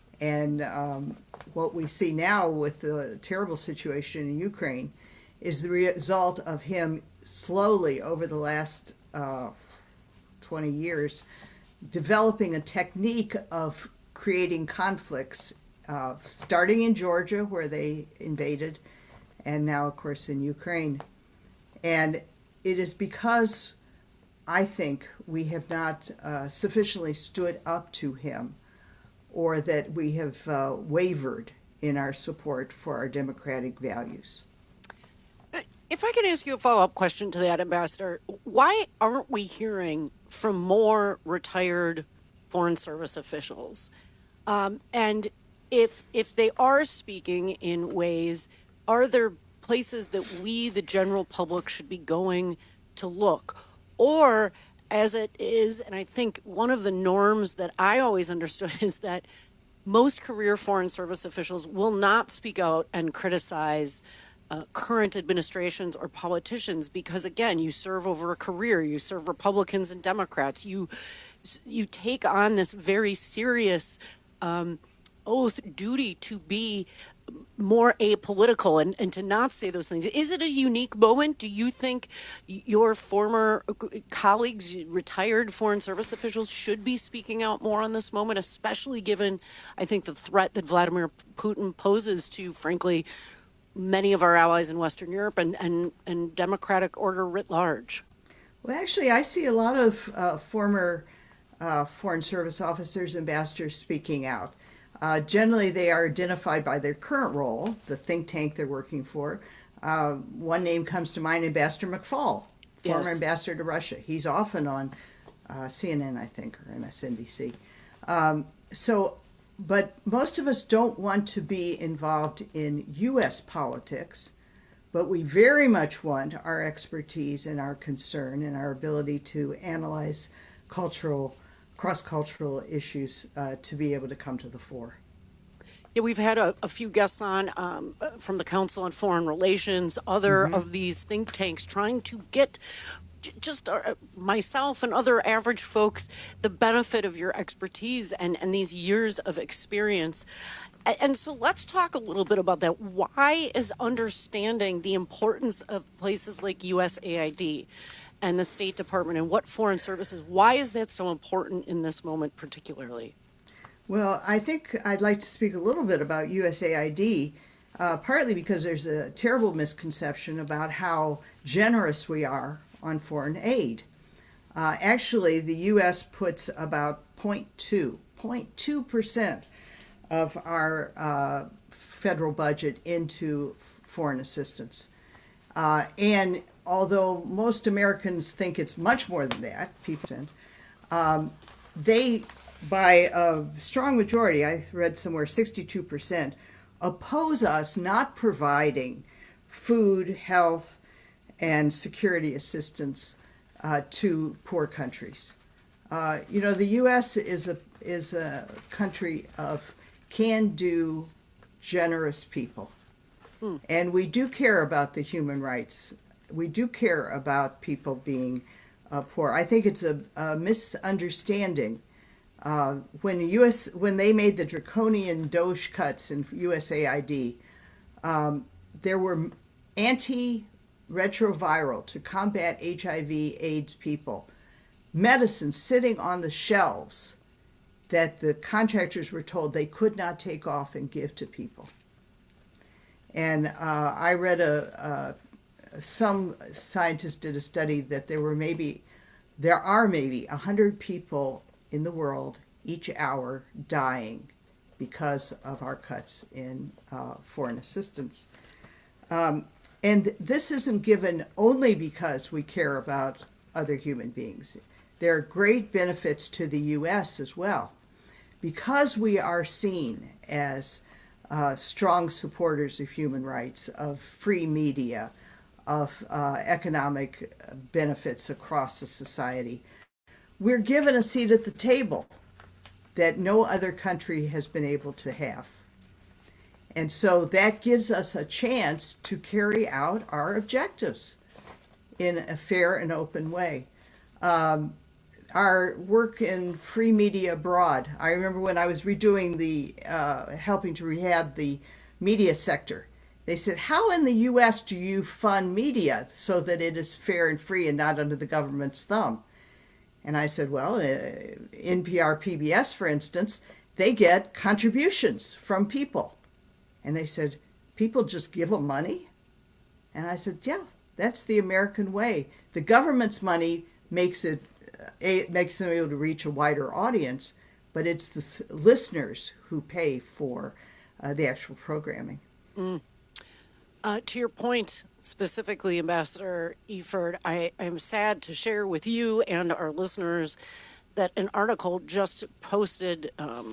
And um, what we see now with the terrible situation in Ukraine is the result of him slowly, over the last uh, twenty years, developing a technique of creating conflicts, uh, starting in Georgia, where they invaded, and now, of course, in Ukraine. And it is because I think we have not uh, sufficiently stood up to him, or that we have uh, wavered in our support for our democratic values. If I can ask you a follow-up question to that, Ambassador, why aren't we hearing from more retired Foreign Service officials? Um, and if if they are speaking in ways, are there places that we, the general public, should be going to look? Or, as it is, and I think one of the norms that I always understood is that most career Foreign Service officials will not speak out and criticize uh, current administrations or politicians because, again, you serve over a career, you serve Republicans and Democrats, you you take on this very serious um, oath duty to be more apolitical and, and to not say those things. Is it a unique moment? Do you think your former colleagues, retired Foreign Service officials, should be speaking out more on this moment, especially given, I think, the threat that Vladimir Putin poses to, frankly, many of our allies in Western Europe and, and, and democratic order writ large? Well, actually, I see a lot of uh, former uh, Foreign Service officers, ambassadors speaking out. Uh, generally, they are identified by their current role, the think tank they're working for. Uh, one name comes to mind, Ambassador McFaul, former yes. ambassador to Russia. He's often on uh, C N N, I think, or M S N B C. Um, so, but most of us don't want to be involved in U S politics, But we very much want our expertise and our concern and our ability to analyze cultural, cross-cultural issues uh, to be able to come to the fore. Yeah, we've had a, a few guests on um, from the Council on Foreign Relations, other mm-hmm. of these think tanks trying to get j- just uh, myself and other average folks the benefit of your expertise and, and these years of experience. And so let's talk a little bit about that. Why is understanding the importance of places like U S A I D and the State Department and what foreign services, why is that so important in this moment particularly? Well, I think I'd like to speak a little bit about U S A I D, uh, partly because there's a terrible misconception about how generous we are on foreign aid. Uh, actually, the U S puts about zero point two percent of our uh, federal budget into foreign assistance. Uh, and although most Americans think it's much more than that, people, um, they, by a strong majority, I read somewhere sixty-two percent, oppose us not providing food, health, and security assistance uh, to poor countries. Uh, you know, the U S is a is a country of can-do, generous people. Mm. And we do care about the human rights. We do care about people being uh, poor. I think it's a, a misunderstanding. Uh, when U S when they made the draconian DOGE cuts in U S A I D, um, there were anti-retroviral to combat H I V AIDS people, medicines sitting on the shelves that the contractors were told they could not take off and give to people. And uh, I read a, a, some scientists did a study that there were maybe, there are maybe one hundred people in the world each hour dying because of our cuts in uh, foreign assistance. Um, and this isn't given only because we care about other human beings. There are great benefits to the U S as well. Because we are seen as uh, strong supporters of human rights, of free media, of uh, economic benefits across the society, we're given a seat at the table that no other country has been able to have. And so that gives us a chance to carry out our objectives in a fair and open way. Um, Our work in free media abroad. I remember when I was redoing the, uh, helping to rehab the media sector, they said, how in the U S do you fund media so that it is fair and free and not under the government's thumb? And I said, well, uh, N P R, P B S, for instance, they get contributions from people. And they said, people just give them money? And I said, yeah, that's the American way. The government's money makes it It makes them able to reach a wider audience, but it's the listeners who pay for uh, the actual programming. Mm. Uh, to your point, specifically, Ambassador Eford, I am sad to share with you and our listeners that an article just posted um,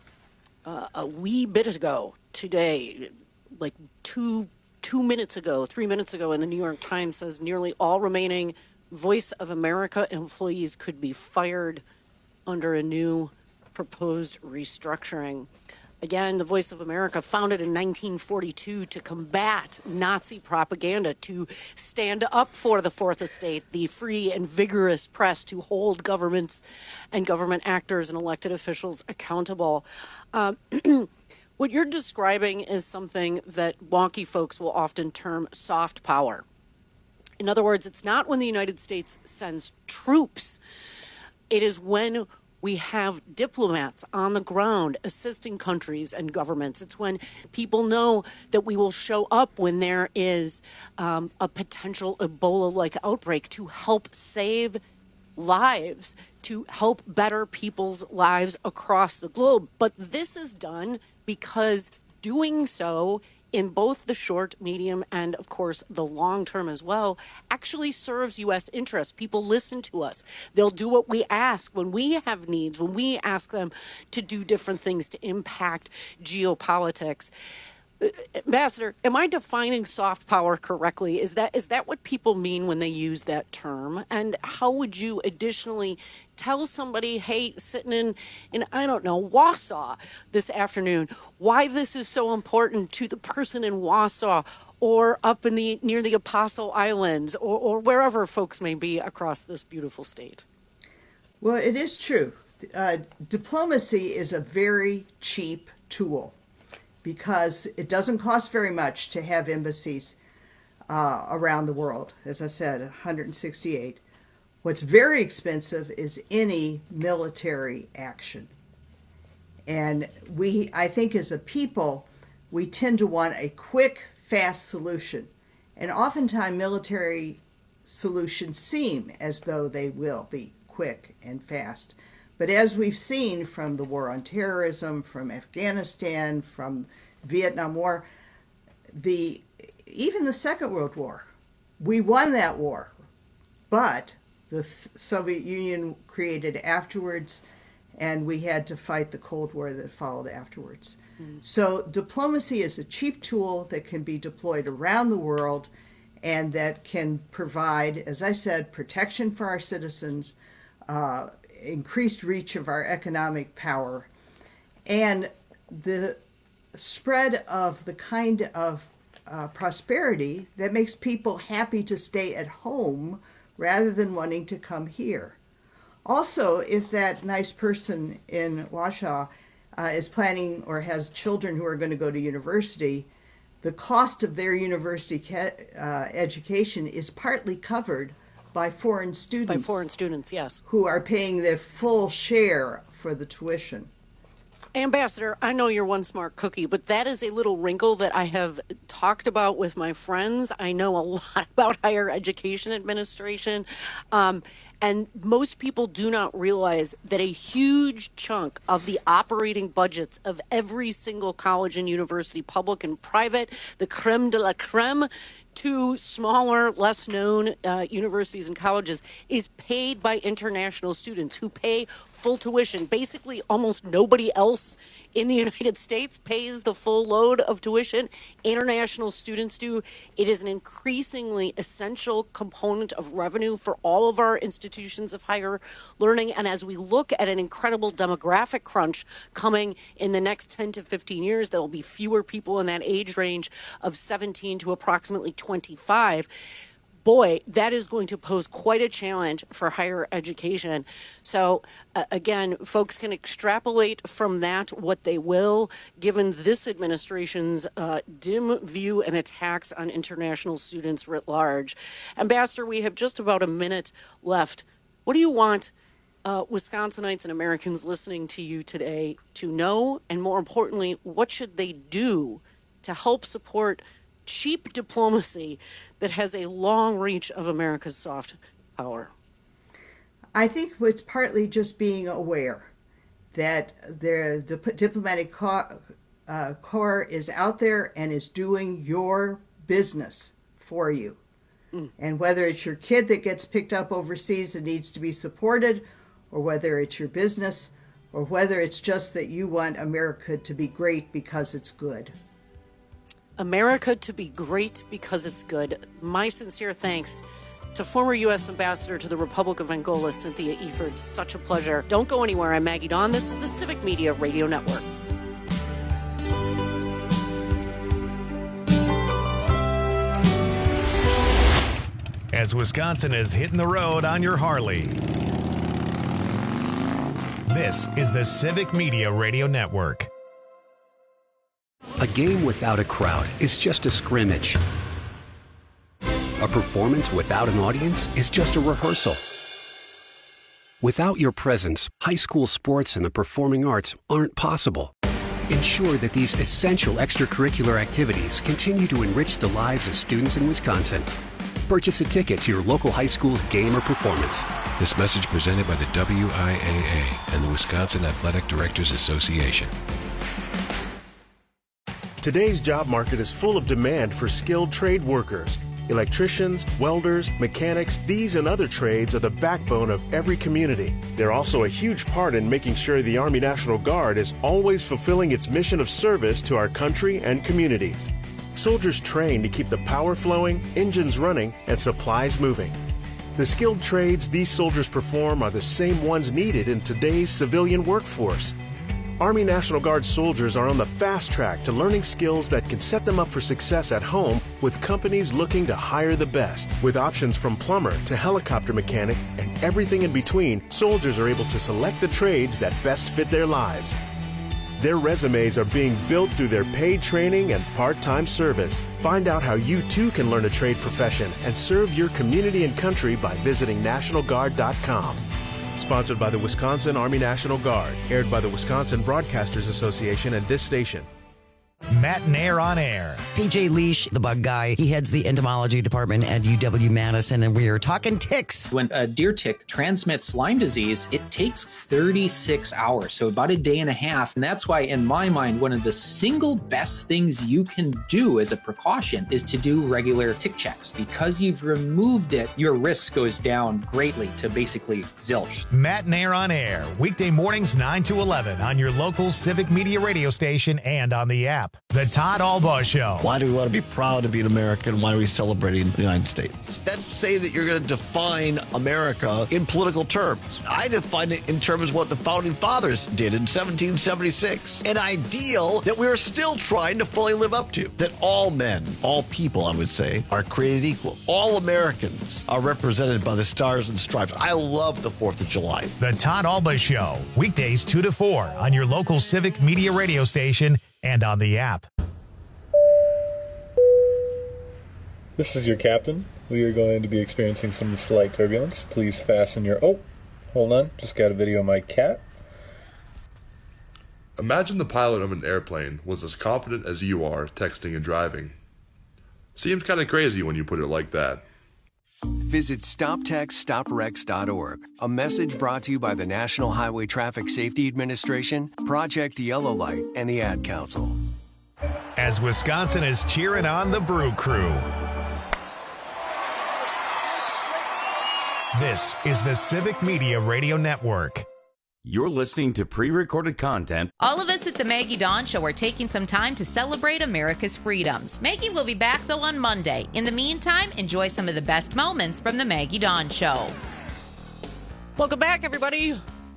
uh, a wee bit ago today, like two two minutes ago, three minutes ago in the New York Times, says nearly all remaining Voice of America employees could be fired under a new proposed restructuring. Again, the Voice of America, founded in nineteen forty-two to combat Nazi propaganda, to stand up for the Fourth Estate, the free and vigorous press, to hold governments and government actors and elected officials accountable. Um, what you're describing is something that wonky folks will often term soft power. In other words, it's not when the United States sends troops. It is when we have diplomats on the ground assisting countries and governments. It's when people know that we will show up when there is um, a potential Ebola-like outbreak to help save lives, to help better people's lives across the globe. But this is done because doing so in both the short, medium, and, of course, the long term as well, actually serves U S interests. People listen to us. They'll do what we ask when we have needs, when we ask them to do different things to impact geopolitics. Ambassador, am I defining soft power correctly? Is that is that what people mean when they use that term? And how would you additionally tell somebody, hey, sitting in, in I don't know, Wausau this afternoon, why this is so important to the person in Wausau or up in the near the Apostle Islands or, or wherever folks may be across this beautiful state? Well, it is true. Uh, diplomacy is a very cheap tool because it doesn't cost very much to have embassies uh, around the world. As I said, one hundred sixty-eight. What's very expensive is any military action. And we, I think as a people, we tend to want a quick, fast solution. And oftentimes military solutions seem as though they will be quick and fast. But as we've seen from the war on terrorism, from Afghanistan, from Vietnam War, the even the Second World War, we won that war, but the Soviet Union created afterwards, and we had to fight the Cold War that followed afterwards. Mm. So diplomacy is a cheap tool that can be deployed around the world and that can provide, as I said, protection for our citizens, uh, increased reach of our economic power, and the spread of the kind of uh, prosperity that makes people happy to stay at home rather than wanting to come here. Also, if that nice person in Wausau uh, is planning or has children who are going to go to university, the cost of their university ca- uh, education is partly covered by foreign students. By foreign students, yes. Who are paying their full share for the tuition. Ambassador, I know you're one smart cookie, but that is a little wrinkle that I have talked about with my friends. I know a lot about higher education administration. Um, and most people do not realize that a huge chunk of the operating budgets of every single college and university, public and private, the creme de la creme, to smaller, less known uh, universities and colleges, is paid by international students who pay full tuition. Basically, almost nobody else in the United States pays the full load of tuition. International students do. It is an increasingly essential component of revenue for all of our institutions of higher learning. And as we look at an incredible demographic crunch coming in the next ten to fifteen years, there will be fewer people in that age range of seventeen to approximately twenty-five. Boy, that is going to pose quite a challenge for higher education. So, uh, again, folks can extrapolate from that what they will, given this administration's uh, dim view and attacks on international students writ large. Ambassador, we have just about a minute left. What do you want uh, Wisconsinites and Americans listening to you today to know? And more importantly, what should they do to help support cheap diplomacy that has a long reach of America's soft power? I think it's partly just being aware that the dip- diplomatic co- uh, corps is out there and is doing your business for you. Mm. And whether it's your kid that gets picked up overseas and needs to be supported, or whether it's your business, or whether it's just that you want America to be great because it's good. America to be great because it's good. My sincere thanks to former U S Ambassador to the Republic of Angola, Cynthia Eford. Such a pleasure. Don't go anywhere. I'm Maggie Dawn. This is the Civic Media Radio Network. As Wisconsin is hitting the road on your Harley, this is the Civic Media Radio Network. A game without a crowd is just a scrimmage. A performance without an audience is just a rehearsal. Without your presence, high school sports and the performing arts aren't possible. Ensure that these essential extracurricular activities continue to enrich the lives of students in Wisconsin. Purchase a ticket to your local high school's game or performance. This message presented by the W I A A and the Wisconsin Athletic Directors Association. Today's job market is full of demand for skilled trade workers. Electricians, welders, mechanics, these and other trades are the backbone of every community. They're also a huge part in making sure the Army National Guard is always fulfilling its mission of service to our country and communities. Soldiers train to keep the power flowing, engines running, and supplies moving. The skilled trades these soldiers perform are the same ones needed in today's civilian workforce. Army National Guard soldiers are on the fast track to learning skills that can set them up for success at home with companies looking to hire the best. With options from plumber to helicopter mechanic and everything in between, soldiers are able to select the trades that best fit their lives. Their resumes are being built through their paid training and part-time service. Find out how you too can learn a trade profession and serve your community and country by visiting National Guard dot com. Sponsored by the Wisconsin Army National Guard. Aired by the Wisconsin Broadcasters Association and this station. Matt Nair on air. P J Leash, the bug guy, he heads the entomology department at U W-Madison, and we are talking ticks. When a deer tick transmits Lyme disease, it takes thirty-six hours, so about a day and a half. And that's why, in my mind, one of the single best things you can do as a precaution is to do regular tick checks. Because you've removed it, your risk goes down greatly to basically zilch. Matt Nair on air, weekday mornings nine to eleven on your local Civic Media radio station and on the app. The Todd Albaugh Show. Why do we want to be proud to be an American? Why are we celebrating the United States? That's say that you're going to define America in political terms. I define it in terms of what the founding fathers did in seventeen seventy-six. An ideal that we're still trying to fully live up to. That all men, all people, I would say, are created equal. All Americans are represented by the stars and stripes. I love the fourth of July. The Todd Albaugh Show. Weekdays two to four on your local Civic Media radio station and on the app. This is your captain. We are going to be experiencing some slight turbulence. Please fasten your... Oh, hold on. Just got a video of my cat. Imagine the pilot of an airplane was as confident as you are texting and driving. Seems kind of crazy when you put it like that. Visit stop text stop wrecks dot org. A message brought to you by the National Highway Traffic Safety Administration, Project Yellow Light, and the Ad Council. As Wisconsin is cheering on the Brew Crew. This is the Civic Media Radio Network. You're listening to pre-recorded content. All of us at the Maggie Dawn Show are taking some time to celebrate America's freedoms. Maggie will be back, though, on Monday. In the meantime, enjoy some of the best moments from the Maggie Dawn Show. Welcome back, everybody.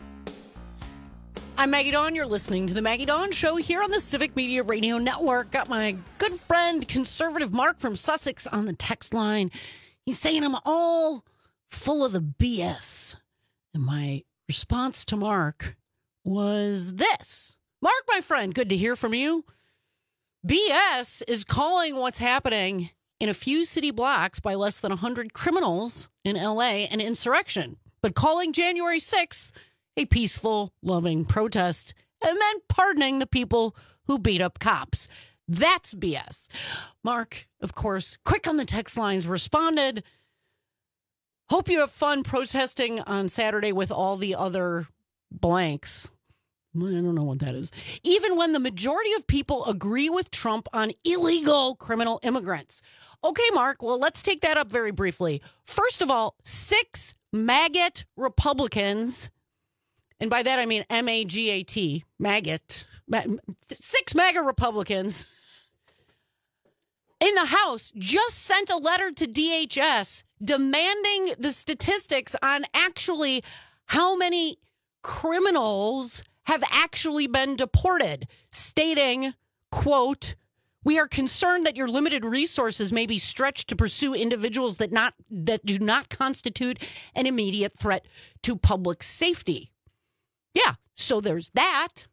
I'm Maggie Dawn. You're listening to the Maggie Dawn Show here on the Civic Media Radio Network. Got my good friend, conservative Mark from Sussex on the text line. He's saying I'm all full of the B S. And my response to Mark was this. Mark, my friend, good to hear from you. B S is calling what's happening in a few city blocks by less than one hundred criminals in L A an insurrection, but calling January sixth a peaceful, loving protest, and then pardoning the people who beat up cops. That's B S. Mark, of course, quick on the text lines, responded, hope you have fun protesting on Saturday with all the other blanks. I don't know what that is. Even when the majority of people agree with Trump on illegal criminal immigrants. Okay, Mark, well, let's take that up very briefly. First of all, six maggot Republicans, and by that I mean M A G A T, maggot, six MAGA Republicans in the House just sent a letter to D H S demanding the statistics on actually how many criminals have actually been deported, stating, quote, we are concerned that your limited resources may be stretched to pursue individuals that not that do not constitute an immediate threat to public safety. Yeah, so there's that.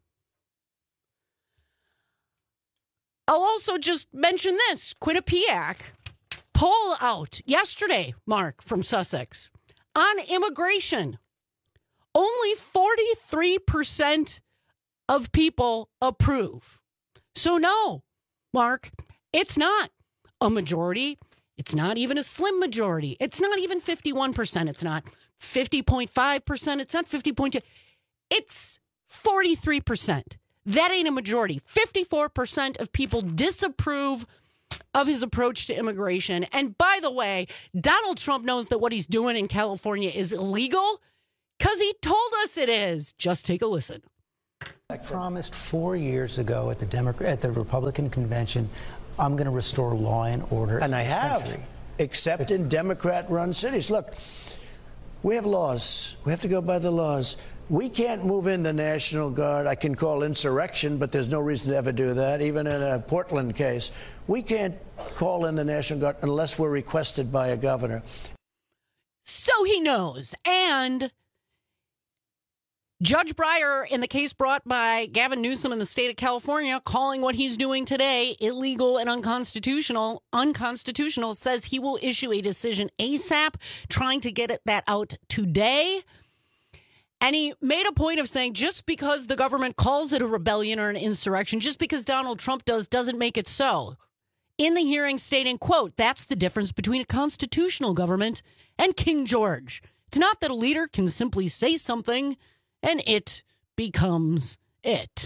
I'll also just mention this. Quinnipiac poll out yesterday, Mark, from Sussex, on immigration. Only forty-three percent of people approve. So no, Mark, it's not a majority. It's not even a slim majority. It's not even fifty-one percent. It's not fifty point five percent. It's not fifty point two. It's forty-three percent. That ain't a majority. fifty-four percent of people disapprove of his approach to immigration. And by the way, Donald Trump knows that what he's doing in California is illegal because he told us it is. Just take a listen. I promised four years ago at the Democrat at the Republican convention, I'm going to restore law and order. And in I this have, country. except in Democrat-run cities. Look, we have laws. We have to go by the laws. We can't move in the National Guard. I can call insurrection, but there's no reason to ever do that, even in a Portland case. We can't call in the National Guard unless we're requested by a governor. So he knows. And Judge Breyer, in the case brought by Gavin Newsom in the state of California, calling what he's doing today illegal and unconstitutional, unconstitutional, says he will issue a decision ASAP, trying to get it, that out today. And he made a point of saying just because the government calls it a rebellion or an insurrection, just because Donald Trump does, doesn't make it so. In the hearing stating, quote, that's the difference between a constitutional government and King George. It's not that a leader can simply say something and it becomes it.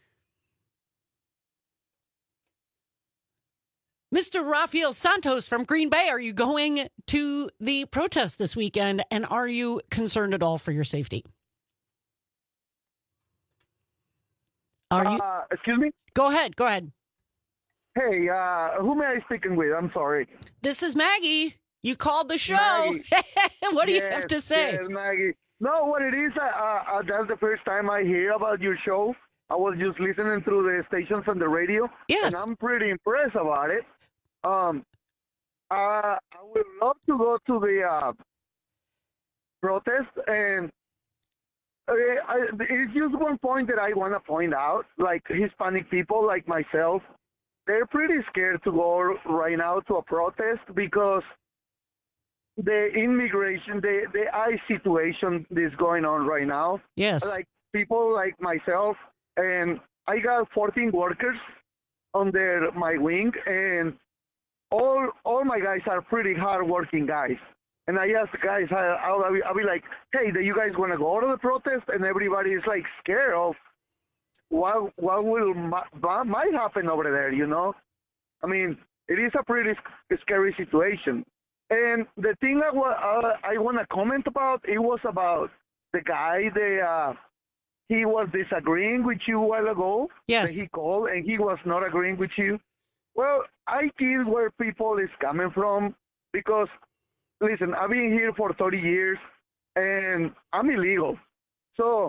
Mister Rafael Santos from Green Bay, are you going to the protest this weekend, and are you concerned at all for your safety? Are you? Uh, excuse me? Go ahead. Go ahead. Hey, uh, who am I speaking with? I'm sorry. This is Maggie. You called the show. What do yes, you have to say? Yes, Maggie. No, what it is, uh, uh, that's the first time I hear about your show. I was just listening through the stations on the radio. Yes. And I'm pretty impressed about it. Um, uh, I would love to go to the uh, protest, and uh, I, it's just one point that I want to point out. Like Hispanic people like myself, they're pretty scared to go right now to a protest because the immigration, the, the ICE situation is going on right now. Yes. Like people like myself, and I got fourteen workers under my wing, and all all my guys are pretty hard-working guys. And I ask the guys, I, I'll, be, I'll be like, hey, do you guys want to go to the protest? And everybody is like scared of what what will what might happen over there, you know? I mean, it is a pretty scary situation. And the thing that uh, I want to comment about, it was about the guy that uh, he was disagreeing with you a while ago. Yes. That he called and he was not agreeing with you. Well, I get where people is coming from because, listen, I've been here for thirty years and I'm illegal. So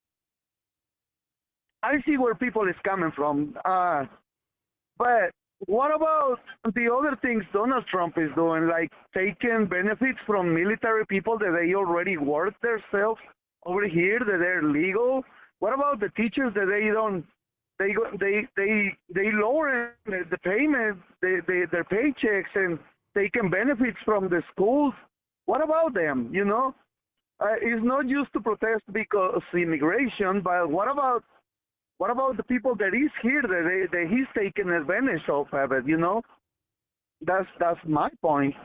I see where people is coming from. Uh, but what about the other things Donald Trump is doing, like taking benefits from military people that they already work themselves over here, that they're legal? What about the teachers that they don't, they go, they they they lower the payment, they, they, their paychecks, and taking benefits from the schools? What about them? You know, uh, it's not just to protest because of immigration, but what about What about the people that is here that, they, that he's taking advantage of it, you know? That's that's my point.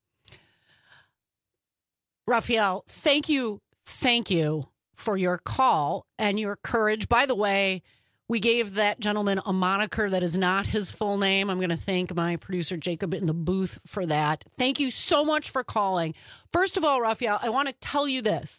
Rafael, thank you, thank you for your call and your courage. By the way, we gave that gentleman a moniker that is not his full name. I'm going to thank my producer, Jacob, in the booth for that. Thank you so much for calling. First of all, Rafael, I want to tell you this.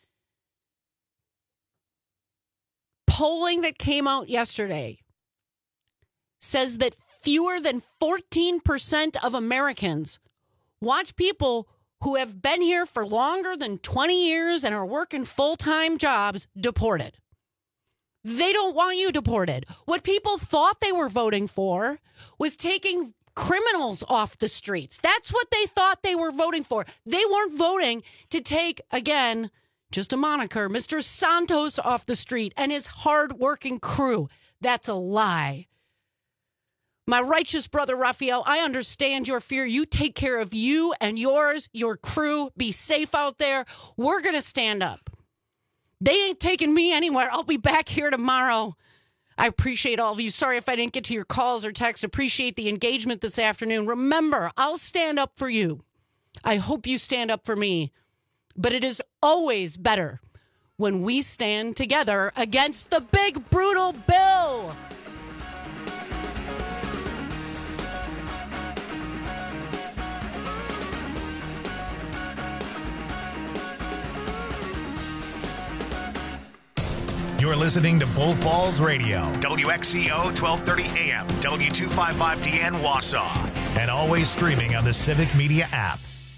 Polling that came out yesterday says that fewer than fourteen percent of Americans want people who have been here for longer than twenty years and are working full-time jobs deported. They don't want you deported. What people thought they were voting for was taking criminals off the streets. That's what they thought they were voting for. They weren't voting to take, again, just a moniker, Mister Santos off the street and his hard-working crew. That's a lie. My righteous brother, Rafael, I understand your fear. You take care of you and yours, your crew. Be safe out there. We're going to stand up. They ain't taking me anywhere. I'll be back here tomorrow. I appreciate all of you. Sorry if I didn't get to your calls or texts. Appreciate the engagement this afternoon. Remember, I'll stand up for you. I hope you stand up for me. But it is always better when we stand together against the big, brutal bill. You're listening to Bull Falls Radio, W X C O twelve thirty A M, W two fifty-five D N Wausau, and always streaming on the Civic Media app.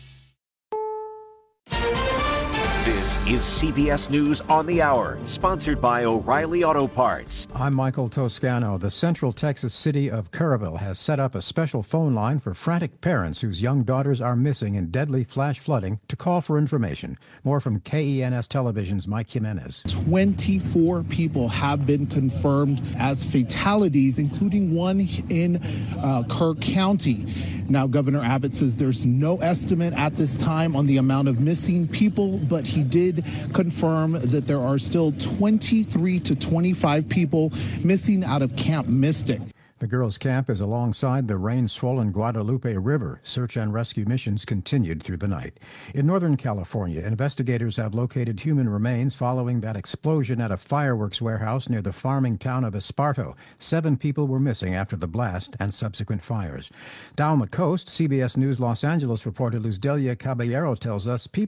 This is C B S News on the Hour, sponsored by O'Reilly Auto Parts. I'm Michael Toscano. The Central Texas city of Kerrville has set up a special phone line for frantic parents whose young daughters are missing in deadly flash flooding to call for information. More from K E N S Television's Mike Jimenez. twenty-four people have been confirmed as fatalities, including one in uh, Kerr County. Now, Governor Abbott says there's no estimate at this time on the amount of missing people, but he did confirm that there are still twenty-three to twenty-five people missing out of Camp Mystic. The girls' camp is alongside the rain-swollen Guadalupe River. Search and rescue missions continued through the night. In Northern California, investigators have located human remains following that explosion at a fireworks warehouse near the farming town of Esparto. Seven people were missing after the blast and subsequent fires. Down the coast, C B S News Los Angeles reporter Luz Delia Caballero tells us people